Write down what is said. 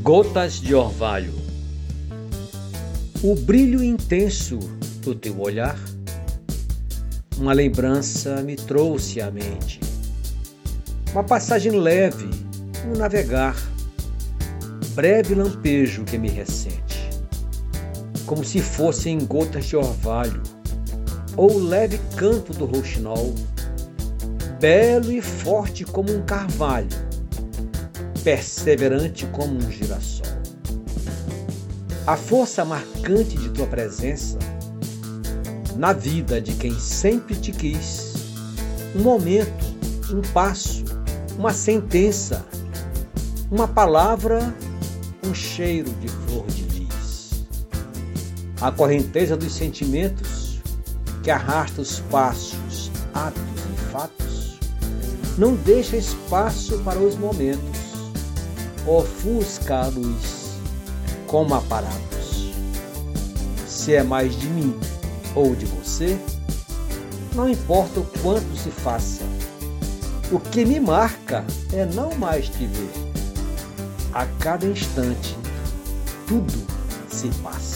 Gotas de orvalho. O brilho intenso do teu olhar, uma lembrança me trouxe à mente. Uma passagem leve, um navegar, breve lampejo que me ressente, como se fossem gotas de orvalho, ou o leve canto do rouxinol, belo e forte como um carvalho, perseverante como um girassol. A força marcante de tua presença na vida de quem sempre te quis, um momento, um passo, uma sentença, uma palavra, um cheiro de flor de lis. A correnteza dos sentimentos que arrasta os passos, atos e fatos, não deixa espaço para os momentos, ofusca a luz como aparatos. Se é mais de mim ou de você, não importa o quanto se faça, o que me marca é não mais te ver. A cada instante, tudo se passa.